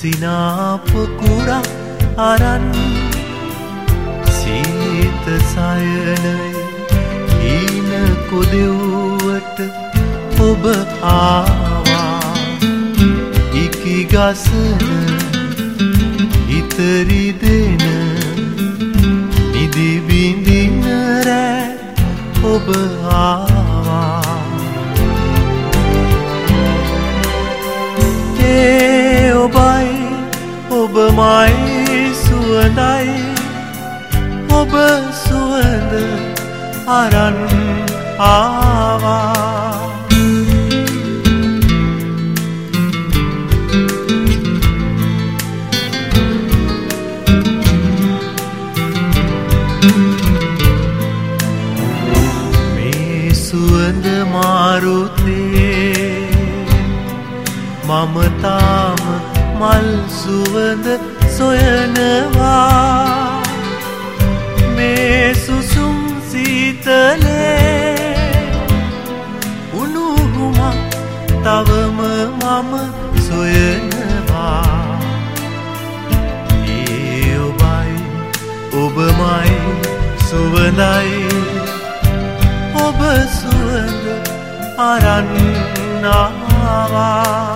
සිනාපකුරක් අරන් සීත සයනය හීන කොදෙව්වට ඔබ ආවා. ඉකි ගසන ඉතරි දෙන නිදි බිඳින රෑ ඔබ ආවා. ඒ ඔබයි ඔබමයි සුවඳයි ඔබ සුවඳ අරන් ආවා. මේ සුවඳ මාරුතේ මම තාම මල් සුවඳ සොයනවා. මේ සුසුම් සීතලේ උණුහුමක් තවම මම සොයනවා. ඒ ඔබයි ඔබමයි සුවඳයි ඔබ සුවඳ අරන් ආවා.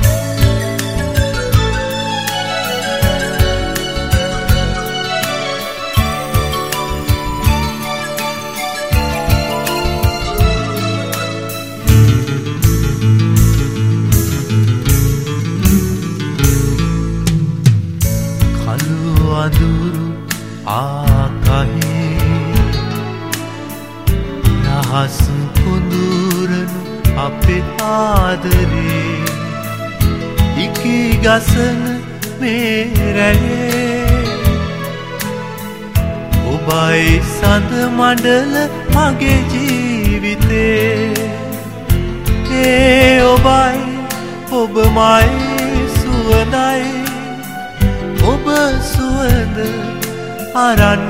අඳුරු ආකාහේ රහස් කුඳුරනු අපේ ආදරේ ඉකි ගසන මේ රැයේ ඔබයි සඳ මඩල මගේ ජීවිතේ. ඒ ඔබයි ඔබමයි සුවඳයි ඔබ සුවඳ අරන්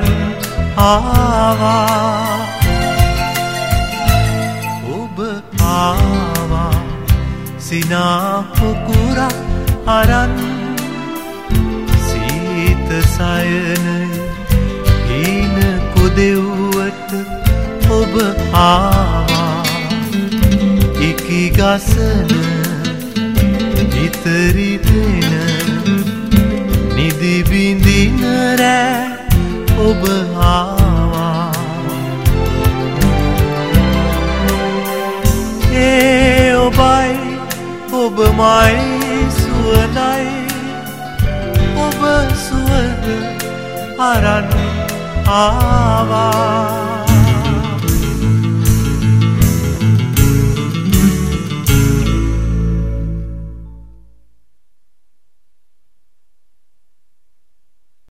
ආවා. ඔබ ආවා සිනාපකුරක් අරන් සීත සයනය හීන කොදෙව්වට ඔබ ආවා. ඉකි ගසන ඉතරි දෙන නිදි බිඳින රෑ ඔබ ආවා. ඒ ඔබයි ඔබමයි සුවඳයි ඔබ සුවඳ අරන් ආවා.